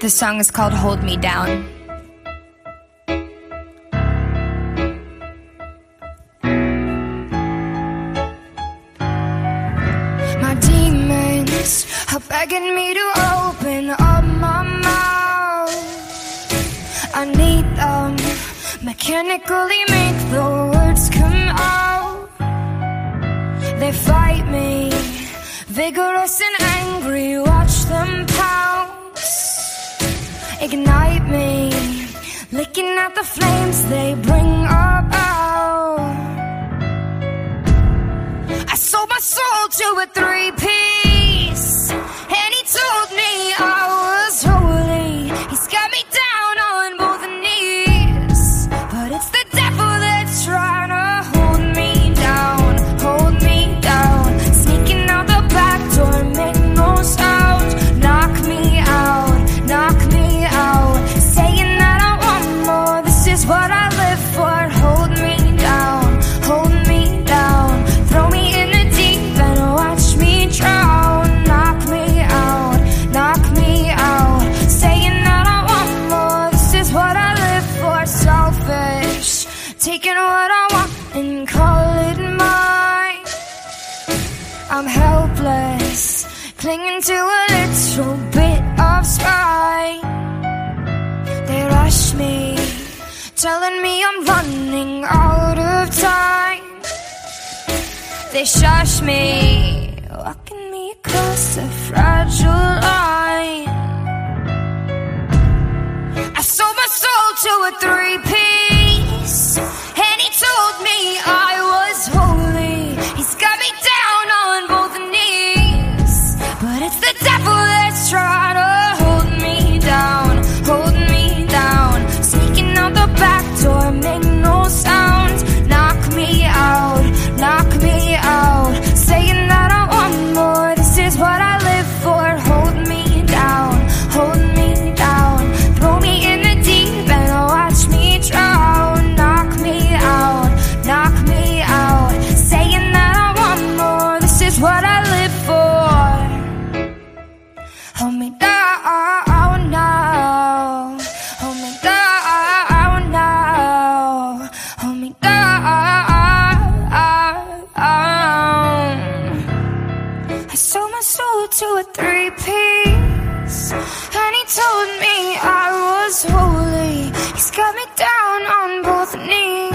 This song is called Hold Me Down. My demons are begging me to open up my mouth. I need them, mechanically make the words come out. They fight me, vigorous and angry, watch them pounce. Ignite me, licking at the flames they bring about. I sold my soul to a three-piece, and he told me I was holy. He's got me down on both knees, but it's the devil that's trying to hold me down, hold me down. Sneaking out the back door, make no sound. Knock me out, knock me out. Saying that I want more, this is what I live for. Hold me down, hold me down. Throw me in the deep and watch me drown. Knock me out, knock me out. Saying that I want more, this is what I live for. Selfish, taking what I want and call it mine. I'm helpless, clinging to a little bit of spine. They rush me, telling me I'm running out of time. They shush me, walking me across a fragile line. I sold my soul to a three-piece, and he told me I was holy. He's got me down on both knees, but it's the devil that's trying to hold me down, hold me down. Sneaking out the back door, make no sound. Knock me out, knock me out. Saying that I want more, this is what I live for. Hold me down, hold me down. Throw me in the deep and watch me drown. Knock me out, knock me out. Saying that I want more, this is what I live for. Hold me down now, hold me down now, hold me down. I sold my soul to a three-piece, and he told me I was holy. He's got me down on both knees.